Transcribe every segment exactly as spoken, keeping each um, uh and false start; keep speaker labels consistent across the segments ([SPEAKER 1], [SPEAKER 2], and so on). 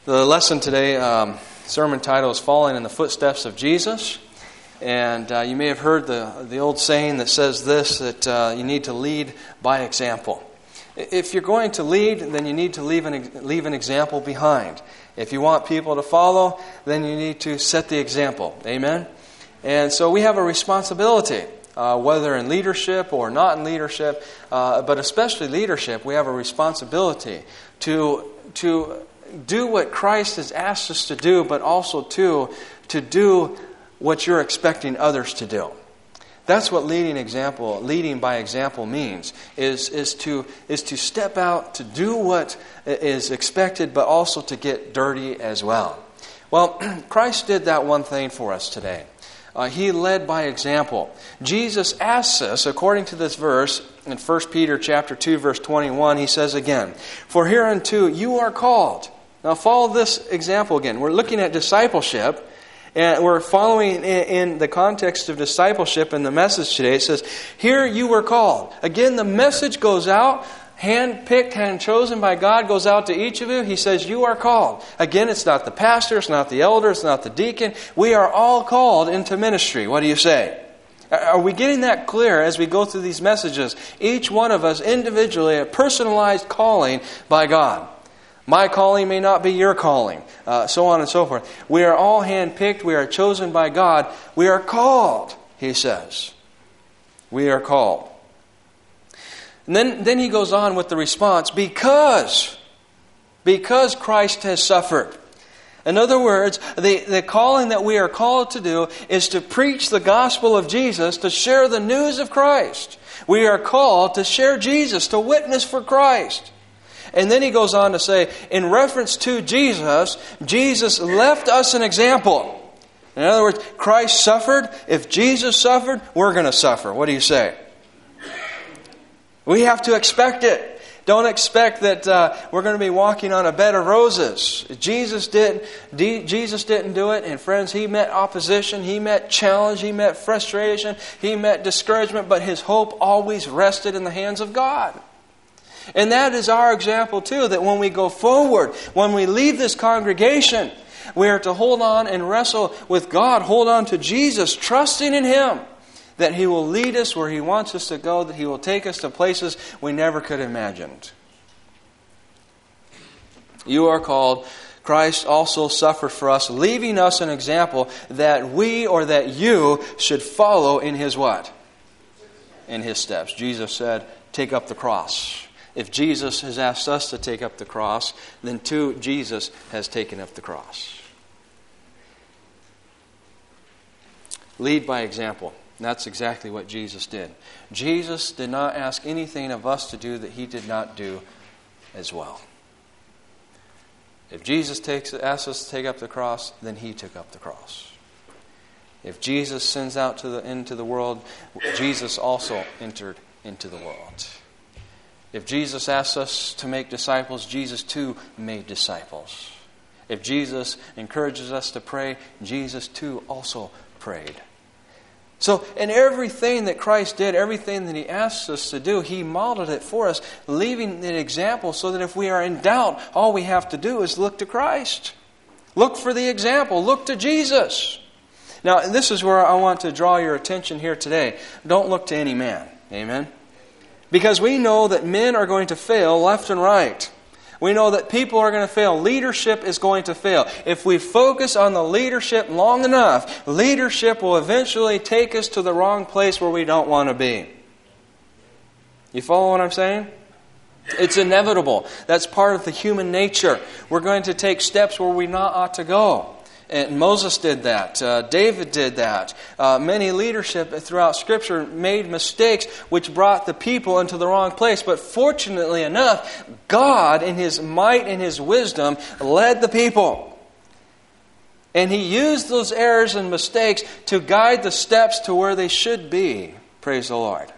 [SPEAKER 1] The lesson today, um, sermon title is Following in the Footsteps of Jesus. And uh, you may have heard the, the old saying that says this, that uh, you need to lead by example. If you're going to lead, then you need to leave an, leave an example behind. If you want people to follow, then you need to set the example. Amen? And so we have a responsibility, uh, whether in leadership or not in leadership, uh, but especially leadership, we have a responsibility to to do what Christ has asked us to do, but also to, to do what you're expecting others to do. That's what leading example, leading by example means, is, is to is to step out, to do what is expected, but also to get dirty as well. Well, Christ did that one thing for us today. Uh, he led by example. Jesus asks us, according to this verse, in First Peter chapter two, verse twenty-one, he says again, "For hereunto you are called." Now follow this example again. We're looking at discipleship, and we're following in, in the context of discipleship in the message today. It says, here you were called. Again, the message goes out, hand-picked, hand-chosen by God, goes out to each of you. He says, you are called. Again, it's not the pastor, it's not the elder, it's not the deacon. We are all called into ministry. What do you say? Are we getting that clear as we go through these messages? Each one of us individually, a personalized calling by God. My calling may not be your calling, uh, so on and so forth. We are all handpicked. We are chosen by God. We are called, he says. We are called. And then, then he goes on with the response, because, because Christ has suffered. In other words, the, the calling that we are called to do is to preach the gospel of Jesus, to share the news of Christ. We are called to share Jesus, to witness for Christ. And then he goes on to say, in reference to Jesus, Jesus left us an example. In other words, Christ suffered. If Jesus suffered, we're going to suffer. What do you say? We have to expect it. Don't expect that uh, we're going to be walking on a bed of roses. Jesus didn't, Jesus didn't do it. And friends, He met opposition. He met challenge. He met frustration. He met discouragement. But His hope always rested in the hands of God. And that is our example too, that when we go forward, when we leave this congregation, we are to hold on and wrestle with God, hold on to Jesus, trusting in Him, that He will lead us where He wants us to go, that He will take us to places we never could have imagined. You are called. Christ also suffered for us, leaving us an example that we or that you should follow in His what? In His steps. Jesus said, take up the cross. If Jesus has asked us to take up the cross, then too, Jesus has taken up the cross. Lead by example. And that's exactly what Jesus did. Jesus did not ask anything of us to do that He did not do as well. If Jesus takes, asks us to take up the cross, then He took up the cross. If Jesus sends out to the, into the world, Jesus also entered into the world. If Jesus asks us to make disciples, Jesus too made disciples. If Jesus encourages us to pray, Jesus too also prayed. So in everything that Christ did, everything that He asks us to do, He modeled it for us, leaving an example so that if we are in doubt, all we have to do is look to Christ. Look for the example. Look to Jesus. Now, this is where I want to draw your attention here today. Don't look to any man. Amen? Because we know that men are going to fail left and right. We know that people are going to fail. Leadership is going to fail. If we focus on the leadership long enough, leadership will eventually take us to the wrong place where we don't want to be. You follow what I'm saying? It's inevitable. That's part of the human nature. We're going to take steps where we not ought to go. And Moses did that. Uh, David did that. Uh, many leadership throughout Scripture made mistakes which brought the people into the wrong place. But fortunately enough, God in His might and His wisdom led the people. And He used those errors and mistakes to guide the steps to where they should be. Praise the Lord.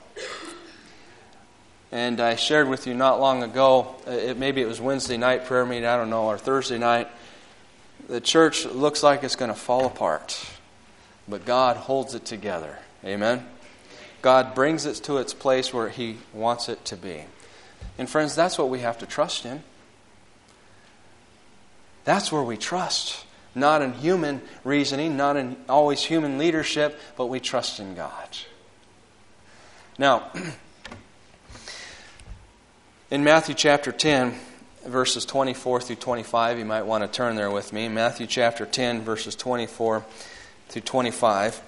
[SPEAKER 1] And I shared with you not long ago, it, maybe it was Wednesday night prayer meeting, I don't know, or Thursday night. The church looks like it's going to fall apart, but God holds it together. Amen? God brings it to its place where He wants it to be. And friends, that's what we have to trust in. That's where we trust. Not in human reasoning, not in always human leadership, but we trust in God. Now, in Matthew chapter ten, verses twenty-four through twenty-five, you might want to turn there with me. Matthew chapter ten, verses twenty-four through twenty-five.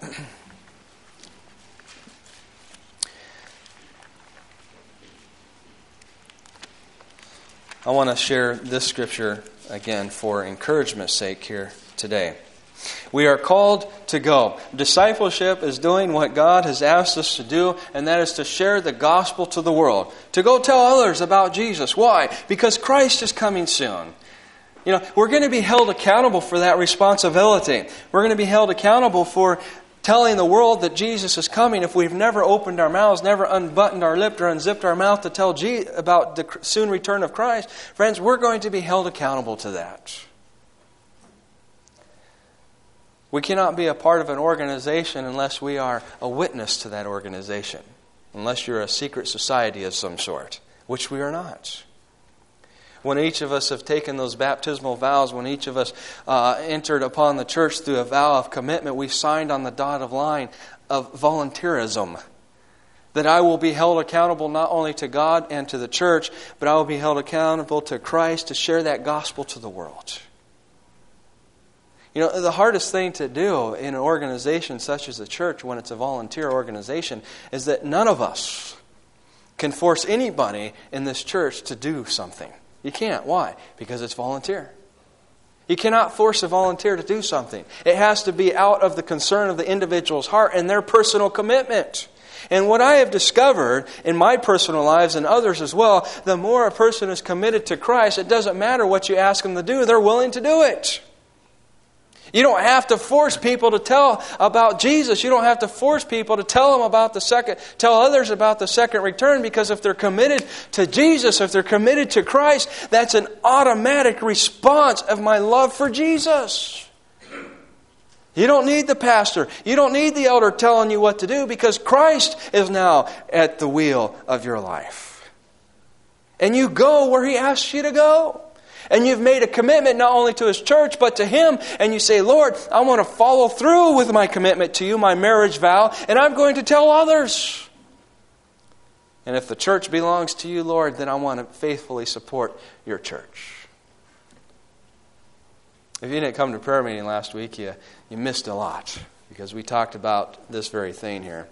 [SPEAKER 1] I want to share this scripture again for encouragement's sake here today. We are called to go. Discipleship is doing what God has asked us to do, and that is to share the gospel to the world. To go tell others about Jesus. Why? Because Christ is coming soon. You know, we're going to be held accountable for that responsibility. We're going to be held accountable for telling the world that Jesus is coming if we've never opened our mouths, never unbuttoned our lip or unzipped our mouth to tell G- about the soon return of Christ. Friends, we're going to be held accountable to that. We cannot be a part of an organization unless we are a witness to that organization. Unless you're a secret society of some sort, which we are not. When each of us have taken those baptismal vows, when each of us uh, entered upon the church through a vow of commitment, we've signed on the dotted line of volunteerism. That I will be held accountable not only to God and to the church, but I will be held accountable to Christ to share that gospel to the world. You know, the hardest thing to do in an organization such as the church, when it's a volunteer organization, is that none of us can force anybody in this church to do something. You can't. Why? Because it's volunteer. You cannot force a volunteer to do something. It has to be out of the concern of the individual's heart and their personal commitment. And what I have discovered in my personal lives and others as well, the more a person is committed to Christ, it doesn't matter what you ask them to do, they're willing to do it. You don't have to force people to tell about Jesus. You don't have to force people to tell them about the second, tell others about the second return, because if they're committed to Jesus, if they're committed to Christ, that's an automatic response of my love for Jesus. You don't need the pastor. You don't need the elder telling you what to do, because Christ is now at the wheel of your life. And you go where He asks you to go. And you've made a commitment not only to His church, but to Him. And you say, Lord, I want to follow through with my commitment to You, my marriage vow, and I'm going to tell others. And if the church belongs to You, Lord, then I want to faithfully support Your church. If you didn't come to prayer meeting last week, you, you missed a lot, because we talked about this very thing here.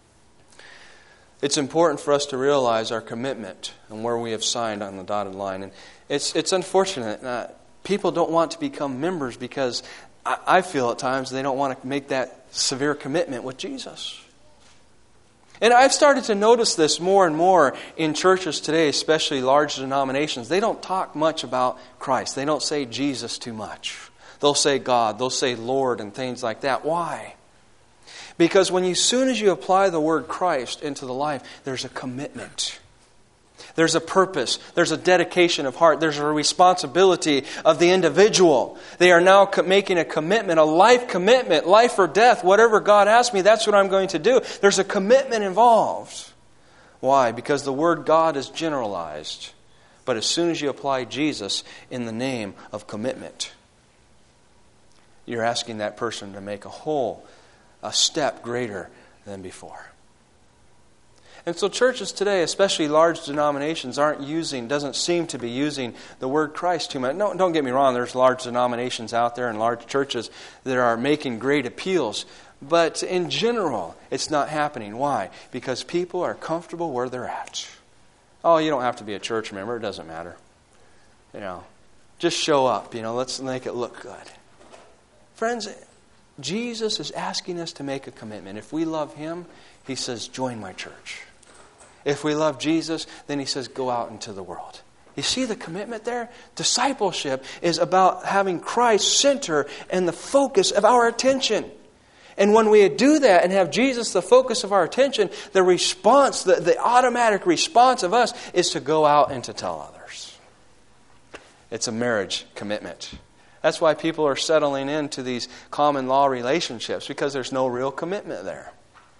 [SPEAKER 1] It's important for us to realize our commitment and where we have signed on the dotted line. And it's it's unfortunate. Uh, people don't want to become members because I, I feel at times they don't want to make that severe commitment with Jesus. And I've started to notice this more and more in churches today, especially large denominations. They don't talk much about Christ. They don't say Jesus too much. They'll say God. They'll say Lord and things like that. Why? Because when you, as soon as you apply the word Christ into the life, there's a commitment. There's a purpose. There's a dedication of heart. There's a responsibility of the individual. They are now making a commitment, a life commitment, life or death. Whatever God asks me, that's what I'm going to do. There's a commitment involved. Why? Because the word God is generalized. But as soon as you apply Jesus in the name of commitment, you're asking that person to make a whole a step greater than before. And so churches today, especially large denominations, aren't using, doesn't seem to be using the word Christ too much. No, don't get me wrong, there's large denominations out there and large churches that are making great appeals. But in general, it's not happening. Why? Because people are comfortable where they're at. Oh, you don't have to be a church member, it doesn't matter. You know, just show up, you know, let's make it look good. Friends, Jesus is asking us to make a commitment. If we love Him, He says, join my church. If we love Jesus, then He says, go out into the world. You see the commitment there? Discipleship is about having Christ center and the focus of our attention. And when we do that and have Jesus the focus of our attention, the response, the, the automatic response of us is to go out and to tell others. It's a marriage commitment. That's why people are settling into these common law relationships, because there's no real commitment there.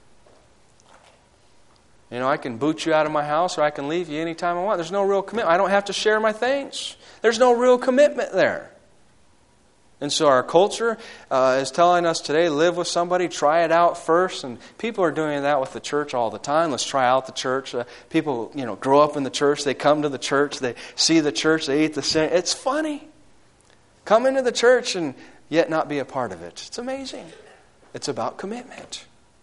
[SPEAKER 1] You know, I can boot you out of my house or I can leave you anytime I want. There's no real commitment. I don't have to share my things. There's no real commitment there. And so our culture uh, is telling us today, live with somebody, try it out first. And people are doing that with the church all the time. Let's try out the church. Uh, people, you know, grow up in the church. They come to the church. They see the church. They eat the sin. It's funny. Come into the church and yet not be a part of it. It's amazing. It's about commitment.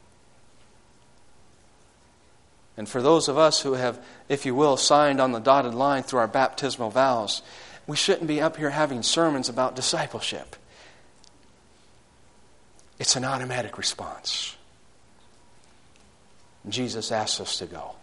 [SPEAKER 1] And for those of us who have, if you will, signed on the dotted line through our baptismal vows, we shouldn't be up here having sermons about discipleship. It's an automatic response. Jesus asks us to go.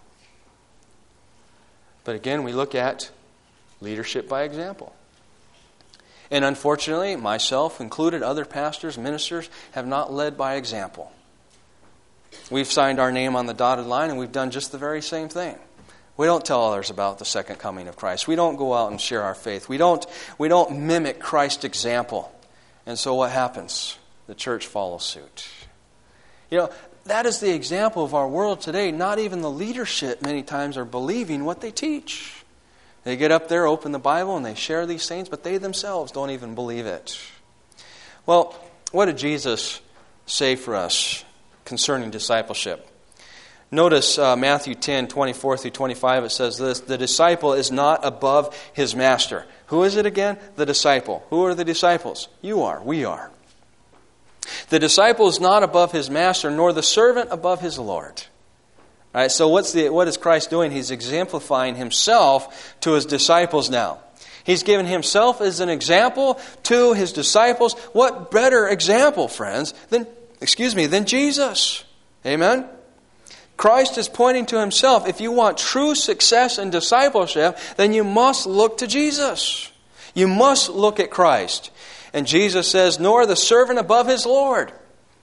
[SPEAKER 1] But again, we look at leadership by example. And unfortunately, myself included, other pastors, ministers, have not led by example. We've signed our name on the dotted line and we've done just the very same thing. We don't tell others about the second coming of Christ. We don't go out and share our faith. We don't, we don't mimic Christ's example. And so what happens? The church follows suit. You know, that is the example of our world today. Not even the leadership many times are believing what they teach. They get up there, open the Bible, and they share these things, but they themselves don't even believe it. Well, what did Jesus say for us concerning discipleship? Notice uh, Matthew ten, twenty-four through twenty-five, it says this: the disciple is not above his master. Who is it again? The disciple. Who are the disciples? You are. We are. The disciple is not above his master, nor the servant above his Lord. All right, so what's the, what is Christ doing? He's exemplifying himself to his disciples now. He's given himself as an example to his disciples. What better example, friends, than, excuse me, than Jesus? Amen? Christ is pointing to himself. If you want true success in discipleship, then you must look to Jesus. You must look at Christ. And Jesus says, nor the servant above his Lord.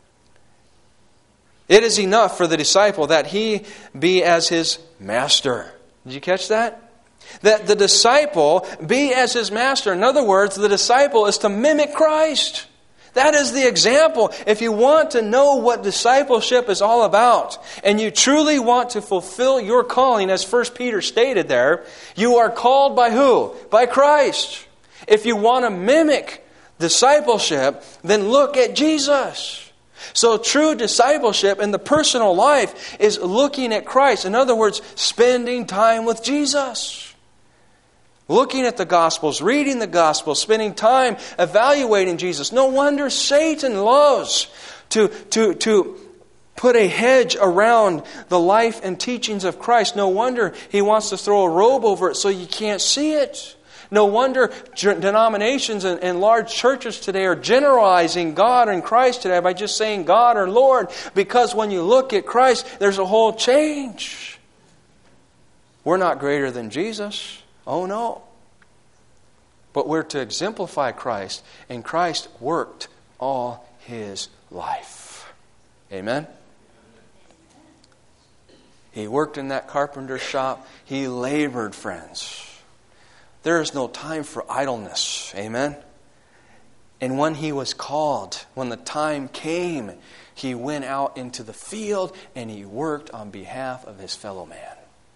[SPEAKER 1] It is enough for the disciple that he be as his master. Did you catch that? That the disciple be as his master. In other words, the disciple is to mimic Christ. That is the example. If you want to know what discipleship is all about, and you truly want to fulfill your calling, as First Peter stated there, you are called by who? By Christ. If you want to mimic discipleship, then look at Jesus. So true discipleship in the personal life is looking at Christ. In other words, spending time with Jesus. Looking at the Gospels, reading the Gospels, spending time evaluating Jesus. No wonder Satan loves to, to, to put a hedge around the life and teachings of Christ. No wonder he wants to throw a robe over it so you can't see it. No wonder denominations and, and large churches today are generalizing God and Christ today by just saying God or Lord, because when you look at Christ, there's a whole change. We're not greater than Jesus. Oh no. But we're to exemplify Christ, and Christ worked all his life. Amen? He worked in that carpenter shop. He labored, friends. There is no time for idleness. Amen? And when he was called, when the time came, he went out into the field and he worked on behalf of his fellow man.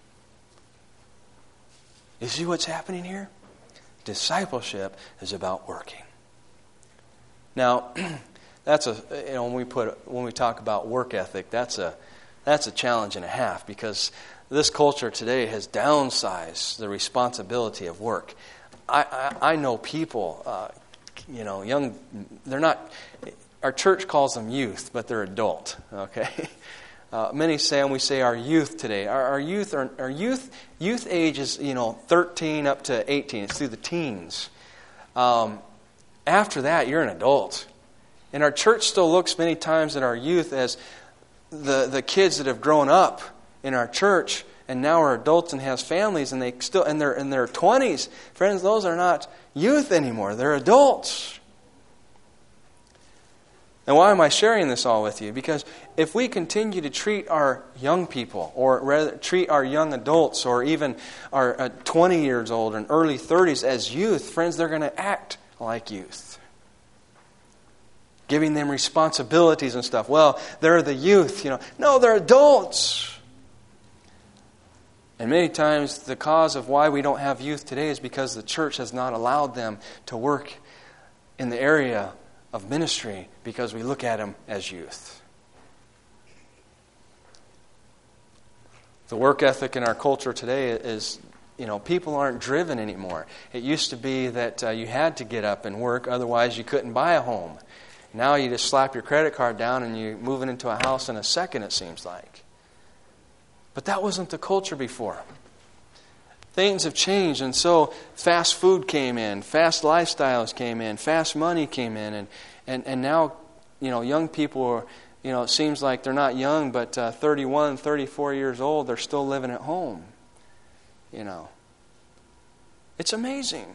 [SPEAKER 1] You see what's happening here? Discipleship is about working. Now, that's a you know when we put when we talk about work ethic, that's a that's a challenge and a half, because this culture today has downsized the responsibility of work. I I, I know people, uh, you know, young. They're not. Our church calls them youth, but they're adult. Okay. Uh, many say, and we say our youth today. Our, our youth, our, our youth, youth age is you know thirteen up to eighteen. It's through the teens. Um, after that, you're an adult, and our church still looks many times at our youth as the the kids that have grown up in our church and now are adults and has families, and they still and they're in their twenties. Friends, those are not youth anymore; they're adults. And why am I sharing this all with you? Because if we continue to treat our young people, or rather treat our young adults, or even our uh, twenty years old and early thirties as youth, friends, they're going to act like youth. Giving them responsibilities and stuff. Well, they're the youth, you know. No, they're adults. And many times the cause of why we don't have youth today is because the church has not allowed them to work in the area of ministry because we look at them as youth. The work ethic in our culture today is, you know, people aren't driven anymore. It used to be that uh, you had to get up and work, otherwise you couldn't buy a home. Now you just slap your credit card down and you're moving into a house in a second, it seems like. But that wasn't the culture before. Things have changed, and so fast food came in, fast lifestyles came in, fast money came in, and and, and now, you know, young people are, you know, it seems like they're not young, but uh, thirty-one, thirty-four years old, they're still living at home. You know. It's amazing.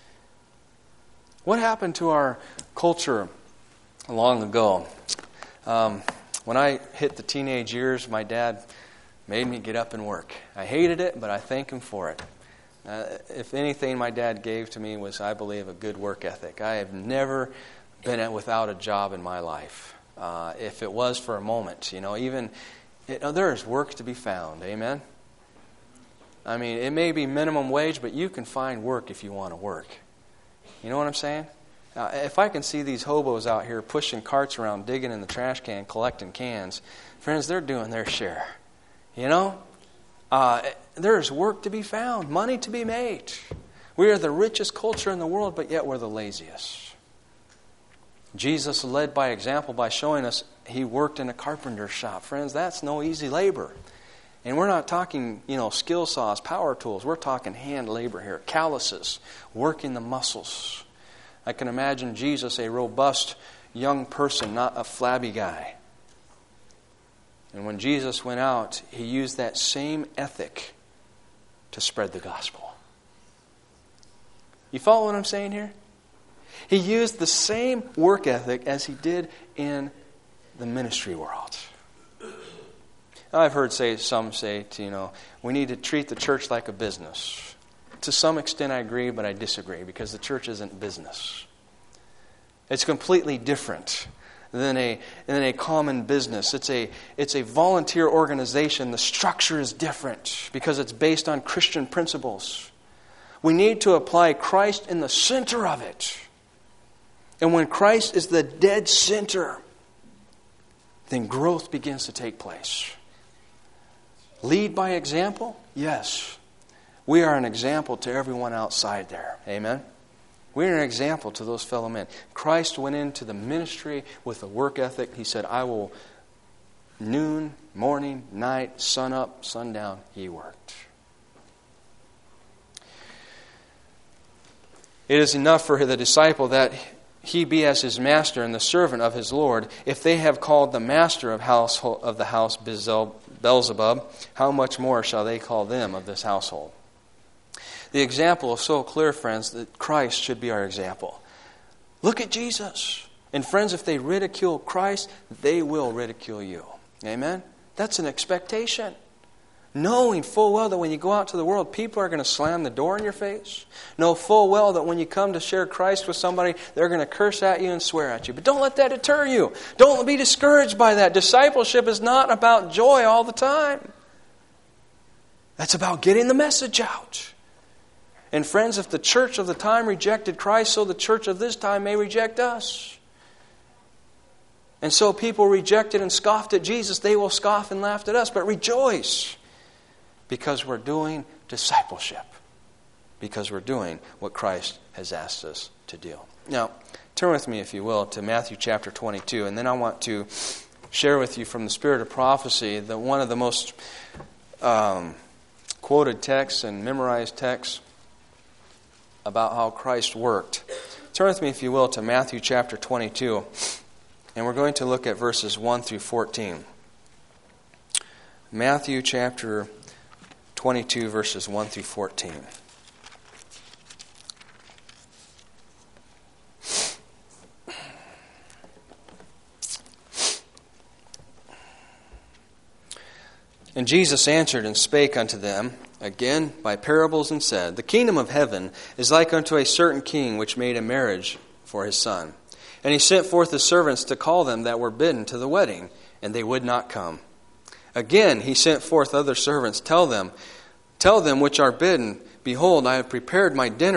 [SPEAKER 1] What happened to our culture long ago? Um, when I hit the teenage years, my dad made me get up and work. I hated it, but I thank him for it. Uh, if anything my dad gave to me was, I believe, a good work ethic. I have never been without a job in my life. Uh, if it was for a moment, you know, even it, there is work to be found. Amen? I mean, it may be minimum wage, but you can find work if you want to work. You know what I'm saying? Uh, if I can see these hobos out here pushing carts around, digging in the trash can, collecting cans, friends, they're doing their share. You know, uh, there's work to be found, money to be made. We are the richest culture in the world, but yet we're the laziest. Jesus led by example by showing us he worked in a carpenter's shop. Friends, that's no easy labor. And we're not talking, you know, skill saws, power tools. We're talking hand labor here, calluses, working the muscles. I can imagine Jesus, a robust young person, not a flabby guy. And when Jesus went out, he used that same ethic to spread the gospel. You follow what I'm saying here? He used the same work ethic as he did in the ministry world. Now, I've heard say some say, to, you know, we need to treat the church like a business. To some extent I agree, but I disagree because the church isn't business. It's completely different than a than a common business. It's a it's a volunteer organization. The structure is different because it's based on Christian principles. We need to apply Christ in the center of it. And when Christ is the dead center, then growth begins to take place. Lead by example? Yes. We are an example to everyone outside there. Amen? We're an example to those fellow men. Christ went into the ministry with a work ethic. He said, I will noon, morning, night, sun up, sundown, he worked. It is enough for the disciple that he be as his master and the servant of his Lord. If they have called the master of household of the house Beelzebub, how much more shall they call them of this household? The example is so clear, friends, that Christ should be our example. Look at Jesus. And friends, if they ridicule Christ, they will ridicule you. Amen? That's an expectation. Knowing full well that when you go out to the world, people are going to slam the door in your face. Know full well that when you come to share Christ with somebody, they're going to curse at you and swear at you. But don't let that deter you. Don't be discouraged by that. Discipleship is not about joy all the time. That's about getting the message out. And friends, if the church of the time rejected Christ, so the church of this time may reject us. And so people rejected and scoffed at Jesus. They will scoff and laugh at us. But rejoice, because we're doing discipleship. Because we're doing what Christ has asked us to do. Now, turn with me, if you will, to Matthew chapter twenty-two. And then I want to share with you from the Spirit of Prophecy that one of the most um, quoted texts and memorized texts about how Christ worked. Turn with me, if you will, to Matthew chapter twenty-two. And we're going to look at verses one through fourteen. Matthew chapter twenty-two, verses one through fourteen. And Jesus answered and spake unto them again by parables, and said, The kingdom of heaven is like unto a certain king which made a marriage for his son. And he sent forth his servants to call them that were bidden to the wedding, and they would not come. Again he sent forth other servants, tell them, tell them which are bidden, Behold, I have prepared my dinner.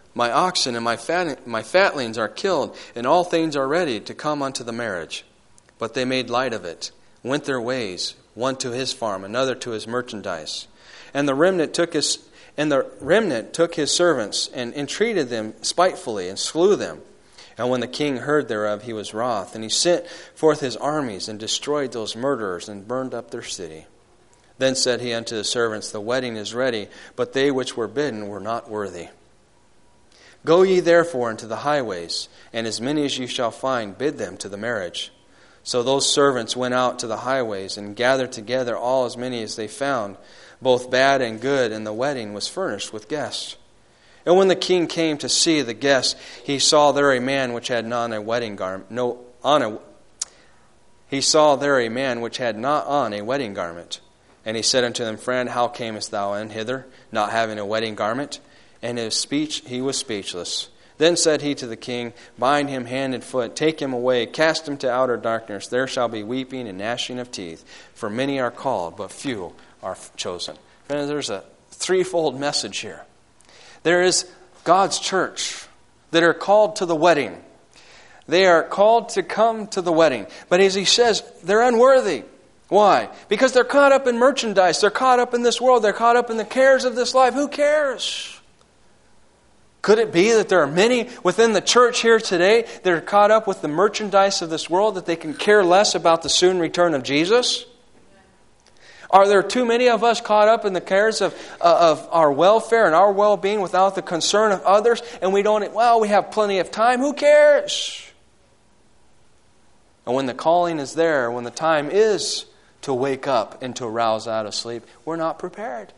[SPEAKER 1] My oxen and my fat, my fatlings are killed, and all things are ready to come unto the marriage. But they made light of it, went their ways, one to his farm, another to his merchandise. And the remnant took his and the remnant took his servants, and entreated them spitefully, and slew them. And when the king heard thereof, he was wroth, and he sent forth his armies, and destroyed those murderers, and burned up their city. Then said he unto his servants, The wedding is ready, but they which were bidden were not worthy. Go ye therefore into the highways, and as many as ye shall find, bid them to the marriage. So those servants went out to the highways, and gathered together all as many as they found, both bad and good, and the wedding was furnished with guests. And when the king came to see the guests, he saw there a man which had not a wedding garment. No, on a, he saw there a man which had not on a wedding garment. And he said unto them, Friend, how camest thou in hither, not having a wedding garment? And his speech, he was speechless. Then said he to the king, Bind him hand and foot, take him away, cast him to outer darkness. There shall be weeping and gnashing of teeth. For many are called, but few are chosen. Friends, there's a threefold message here. There is God's church that are called to the wedding. They are called to come to the wedding. But as he says, they're unworthy. Why? Because they're caught up in merchandise. They're caught up in this world. They're caught up in the cares of this life. Who cares? Could it be that there are many within the church here today that are caught up with the merchandise of this world, that they can care less about the soon return of Jesus? Are there too many of us caught up in the cares of, uh, of our welfare and our well-being without the concern of others, and we don't, well, we have plenty of time. Who cares? And when the calling is there, when the time is to wake up and to arouse out of sleep, we're not prepared.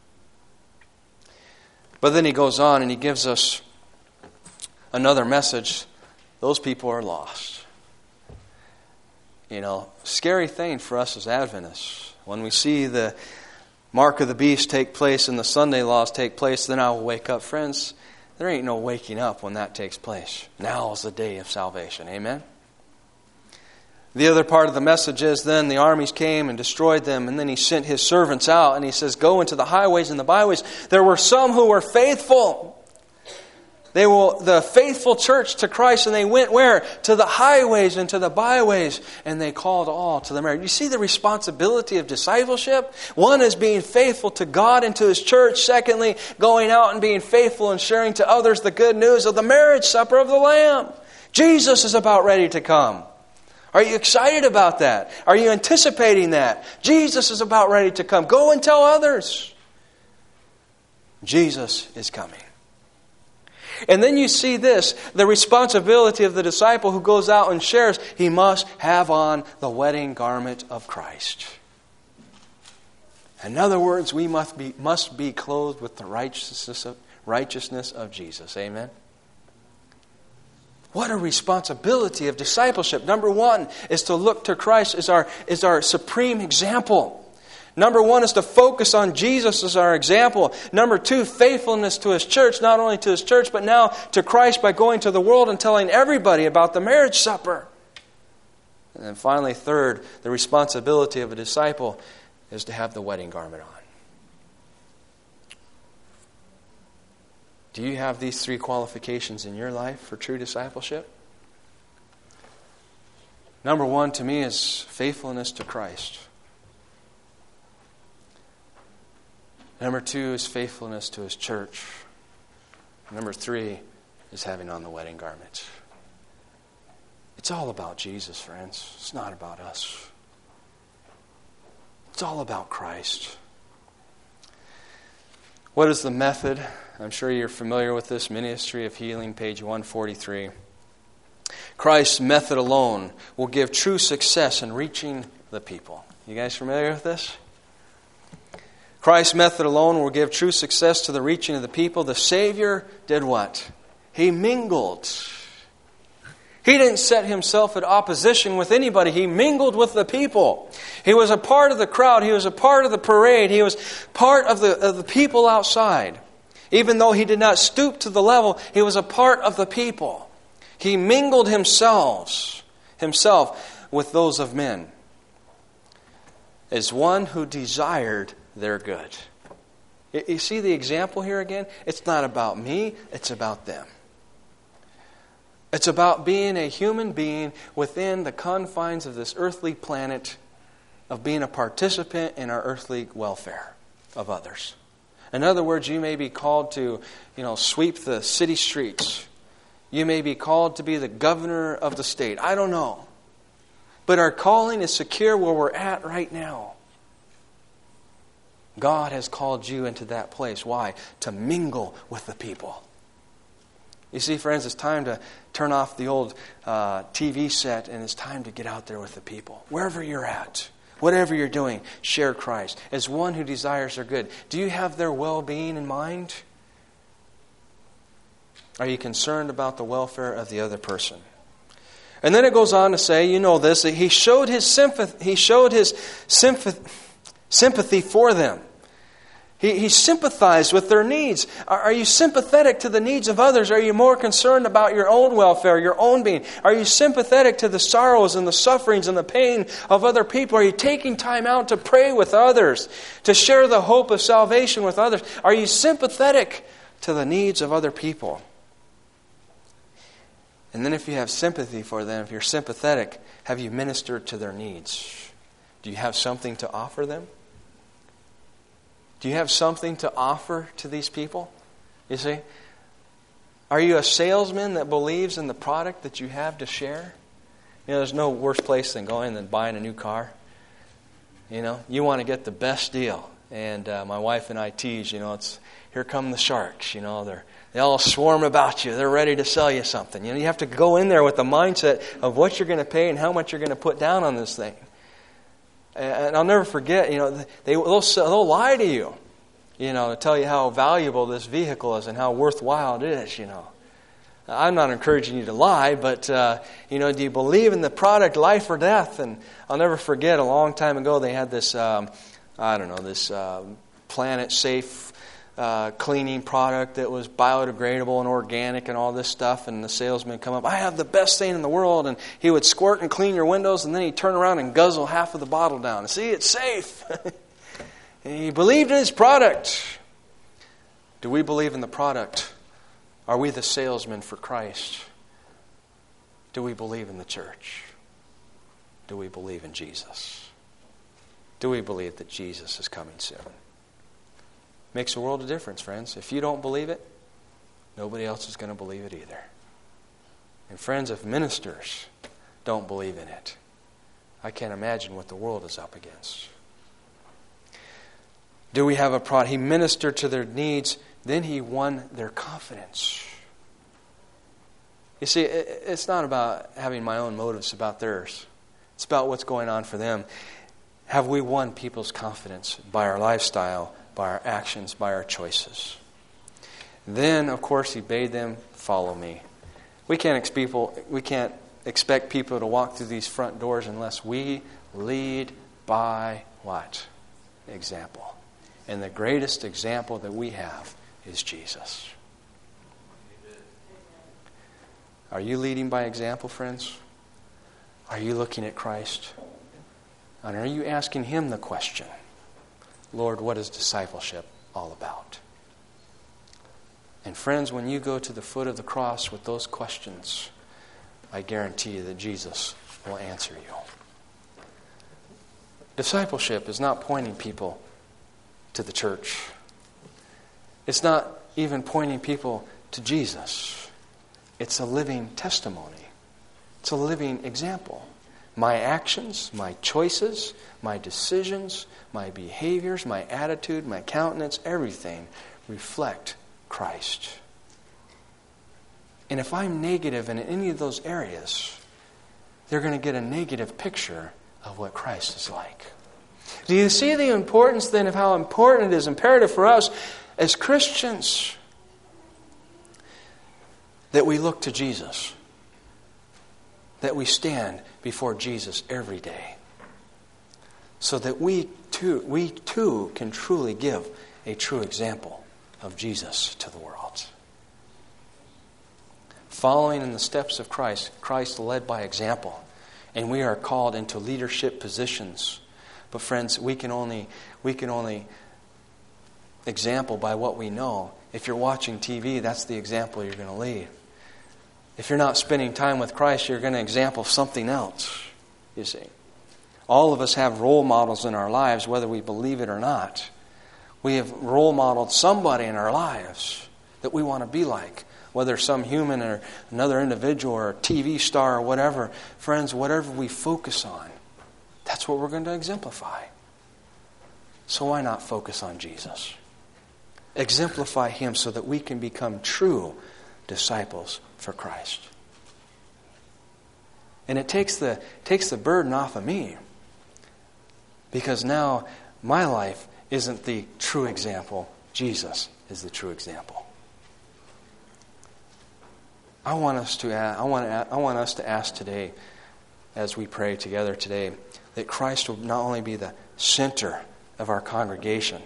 [SPEAKER 1] But then he goes on and he gives us another message. Those people are lost. You know, scary thing for us as Adventists. When we see the mark of the beast take place and the Sunday laws take place, then I will wake up. Friends, there ain't no waking up when that takes place. Now is the day of salvation. Amen? The other part of the message is then the armies came and destroyed them, and then he sent his servants out, and he says, Go into the highways and the byways. There were some who were faithful. They were the faithful church to Christ, and they went where? To the highways and to the byways, and they called all to the marriage. You see the responsibility of discipleship? One is being faithful to God and to His church. Secondly, going out and being faithful and sharing to others the good news of the marriage supper of the Lamb. Jesus is about ready to come. Are you excited about that? Are you anticipating that? Jesus is about ready to come. Go and tell others. Jesus is coming. And then you see this, the responsibility of the disciple who goes out and shares. He must have on the wedding garment of Christ. In other words, we must be, must be clothed with the righteousness of, righteousness of Jesus. Amen? What a responsibility of discipleship. Number one is to look to Christ as our, as our supreme example. Number one is to focus on Jesus as our example. Number two, faithfulness to His church, not only to His church, but now to Christ by going to the world and telling everybody about the marriage supper. And then finally, third, the responsibility of a disciple is to have the wedding garment on. Do you have these three qualifications in your life for true discipleship? Number one to me is faithfulness to Christ. Number two is faithfulness to His church. Number three is having on the wedding garment. It's all about Jesus, friends. It's not about us. It's all about Christ. What is the method? I'm sure you're familiar with this, Ministry of Healing, page one forty-three. Christ's method alone will give true success in reaching the people. You guys familiar with this? Christ's method alone will give true success to the reaching of the people. The Savior did what? He mingled. He didn't set Himself at opposition with anybody. He mingled with the people. He was a part of the crowd. He was a part of the parade. He was part of the, of the people outside. Even though He did not stoop to the level, He was a part of the people. He mingled Himself, himself with those of men as one who desired their good. You see the example here again? It's not about me, it's about them. It's about being a human being within the confines of this earthly planet, of being a participant in our earthly welfare of others. In other words, you may be called to, you know, sweep the city streets. You may be called to be the governor of the state. I don't know. But our calling is secure where we're at right now. God has called you into that place. Why? To mingle with the people. You see, friends, it's time to turn off the old uh, T V set, and it's time to get out there with the people. Wherever you're at, whatever you're doing, share Christ as one who desires their good. Do you have their well-being in mind? Are you concerned about the welfare of the other person? And then it goes on to say, you know this, that he showed his sympathy, he showed his sympathy, sympathy for them. He, he sympathized with their needs. Are, are you sympathetic to the needs of others? Are you more concerned about your own welfare, your own being? Are you sympathetic to the sorrows and the sufferings and the pain of other people? Are you taking time out to pray with others, to share the hope of salvation with others? Are you sympathetic to the needs of other people? And then if you have sympathy for them, if you're sympathetic, have you ministered to their needs? Do you have something to offer them? Do you have something to offer to these people? You see? Are you a salesman that believes in the product that you have to share? You know, there's no worse place than going than buying a new car. You know, you want to get the best deal. And uh, my wife and I tease, you know, it's here come the sharks. You know, they're they all swarm about you. They're ready to sell you something. You know, you have to go in there with the mindset of what you're going to pay and how much you're going to put down on this thing. And I'll never forget, you know, they, they'll, they'll lie to you, you know, to tell you how valuable this vehicle is and how worthwhile it is, you know. I'm not encouraging you to lie, but, uh, you know, do you believe in the product, life or death? And I'll never forget, a long time ago, they had this, um, I don't know, this uh, Planet Safe uh, cleaning product that was biodegradable and organic and all this stuff. And the salesman would come up, I have the best thing in the world. And he would squirt and clean your windows, and then he'd turn around and guzzle half of the bottle down. See, it's safe. And he believed in his product. Do we believe in the product? Are we the salesman for Christ? Do we believe in the church? Do we believe in Jesus? Do we believe that Jesus is coming soon? Makes a world of difference, friends. If you don't believe it, nobody else is going to believe it either. And friends, if ministers don't believe in it, I can't imagine what the world is up against. Do we have a product? He ministered to their needs, then he won their confidence. You see, it's not about having my own motives, it's about theirs. It's about what's going on for them. Have we won people's confidence by our lifestyle, by our actions, by our choices? Then, of course, he bade them follow me. We can't expect people, we can't expect people to walk through these front doors unless we lead by what? Example. And the greatest example that we have is Jesus. Are you leading by example, friends? Are you looking at Christ? And are you asking Him the question, Lord, what is discipleship all about? And friends, when you go to the foot of the cross with those questions, I guarantee you that Jesus will answer you. Discipleship is not pointing people to the church. It's not even pointing people to Jesus. It's a living testimony. It's a living example. My actions, my choices, my decisions, my behaviors, my attitude, my countenance, everything reflect Christ. And if I'm negative in any of those areas, they're going to get a negative picture of what Christ is like. Do you see the importance then of how important it is, imperative for us as Christians, that we look to Jesus, that we stand before Jesus every day, so that we too, we too can truly give a true example of Jesus to the world. Following in the steps of Christ, Christ led by example, and we are called into leadership positions. But friends, we can only we can only example by what we know. If you're watching T V, that's the example you're going to lead. If you're not spending time with Christ, you're going to example something else, you see. All of us have role models in our lives, whether we believe it or not. We have role modeled somebody in our lives that we want to be like, whether some human or another individual or a T V star or whatever. Friends, whatever we focus on, that's what we're going to exemplify. So why not focus on Jesus? Exemplify Him so that we can become true disciples for Christ. And it takes the takes the burden off of me, because now my life isn't the true example. Jesus is the true example. I want us to I want I want us to ask today, as we pray together today, that Christ will not only be the center of our congregation,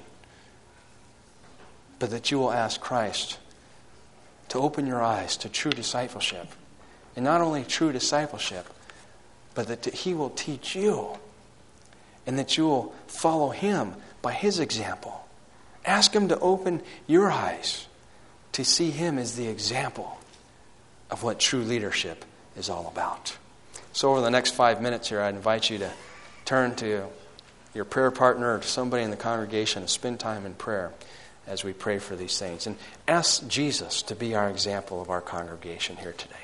[SPEAKER 1] but that you will ask Christ to open your eyes to true discipleship. And not only true discipleship, but that He will teach you, and that you will follow Him by His example. Ask Him to open your eyes to see Him as the example of what true leadership is all about. So over the next five minutes here, I invite you to turn to your prayer partner or to somebody in the congregation and spend time in prayer as we pray for these things. And ask Jesus to be our example of our congregation here today.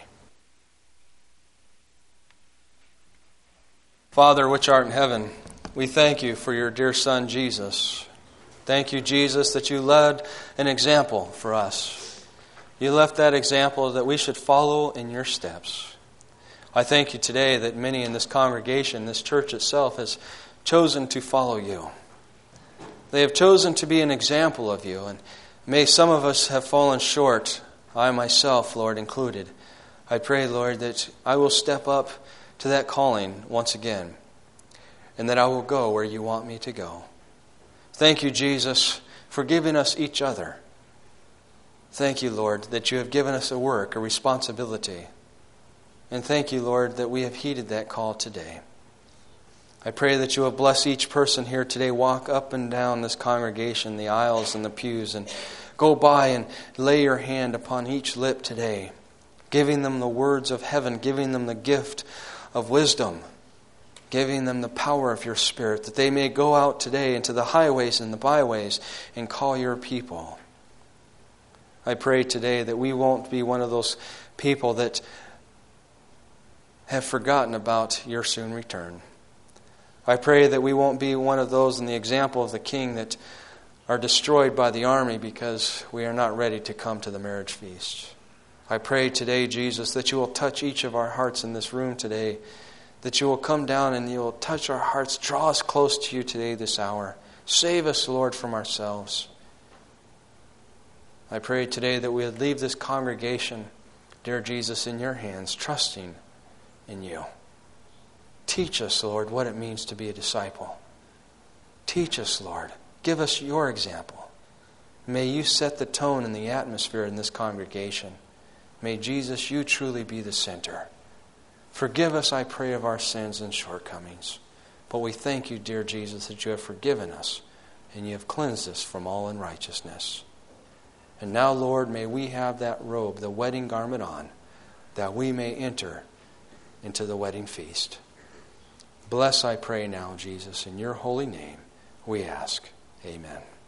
[SPEAKER 1] Father, which art in heaven, we thank you for your dear Son, Jesus. Thank you, Jesus, that you led an example for us. You left that example that we should follow in your steps. I thank you today that many in this congregation, this church itself, has chosen to follow you. They have chosen to be an example of you, and may some of us have fallen short, I myself, Lord, included. I pray, Lord, that I will step up to that calling once again, and that I will go where you want me to go. Thank you, Jesus, for giving us each other. Thank you, Lord, that you have given us a work, a responsibility. And thank you, Lord, that we have heeded that call today. I pray that you will bless each person here today. Walk up and down this congregation, the aisles and the pews, and go by and lay your hand upon each lip today, giving them the words of heaven, giving them the gift of wisdom, giving them the power of your Spirit, that they may go out today into the highways and the byways and call your people. I pray today that we won't be one of those people that have forgotten about your soon return. I pray that we won't be one of those in the example of the king that are destroyed by the army because we are not ready to come to the marriage feast. I pray today, Jesus, that you will touch each of our hearts in this room today, that you will come down and you will touch our hearts, draw us close to you today this hour. Save us, Lord, from ourselves. I pray today that we would leave this congregation, dear Jesus, in your hands, trusting in you. Teach us, Lord, what it means to be a disciple. Teach us, Lord. Give us your example. May you set the tone and the atmosphere in this congregation. May Jesus, you truly be the center. Forgive us, I pray, of our sins and shortcomings. But we thank you, dear Jesus, that you have forgiven us and you have cleansed us from all unrighteousness. And now, Lord, may we have that robe, the wedding garment on, that we may enter into the wedding feast. Bless, I pray now, Jesus, in your holy name we ask. Amen.